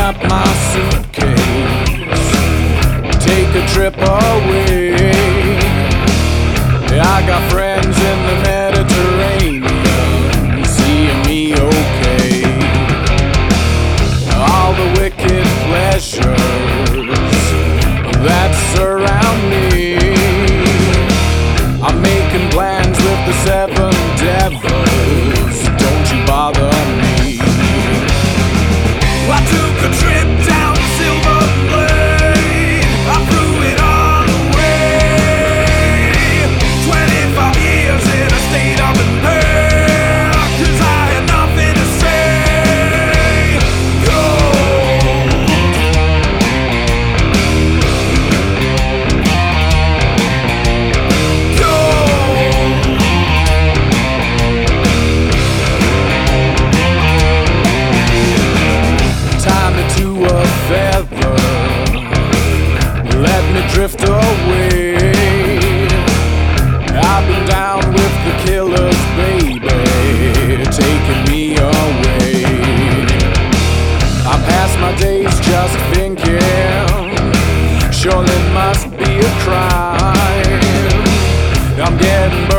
up my suitcase, take a trip away. I got friends in the Mediterranean, seeing me okay. All the wicked pleasures that surround me, I'm making plans with the seven devils. Don't you bother me. I took a trip down Silver Lane, I threw it all away. 25 years in a state of impair, 'cause I had nothing to say. Gold. Tie me to a feather, let me drift away. I've been down with the killers, baby, taking me away. I pass my days just thinking, surely must be a crime. I'm getting burned